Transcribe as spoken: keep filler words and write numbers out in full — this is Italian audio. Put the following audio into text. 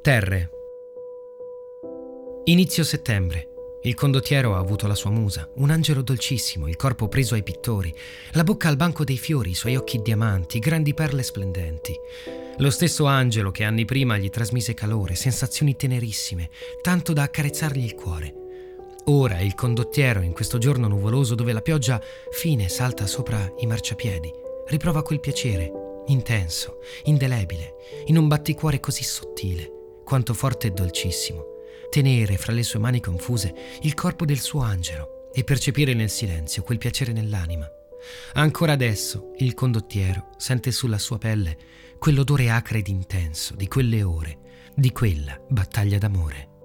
Terre. Inizio settembre. Il condottiero ha avuto la sua musa, un angelo dolcissimo, il corpo preso ai pittori, la bocca al banco dei fiori, i suoi occhi diamanti, grandi perle splendenti. Lo stesso angelo che anni prima gli trasmise calore, sensazioni tenerissime, tanto da accarezzargli il cuore. Ora il condottiero, in questo giorno nuvoloso dove la pioggia fine salta sopra i marciapiedi, riprova quel piacere, intenso, indelebile, in un batticuore così sottile, quanto forte e dolcissimo, tenere fra le sue mani confuse il corpo del suo angelo e percepire nel silenzio quel piacere nell'anima. Ancora adesso il condottiero sente sulla sua pelle quell'odore acre ed intenso di quelle ore, di quella battaglia d'amore.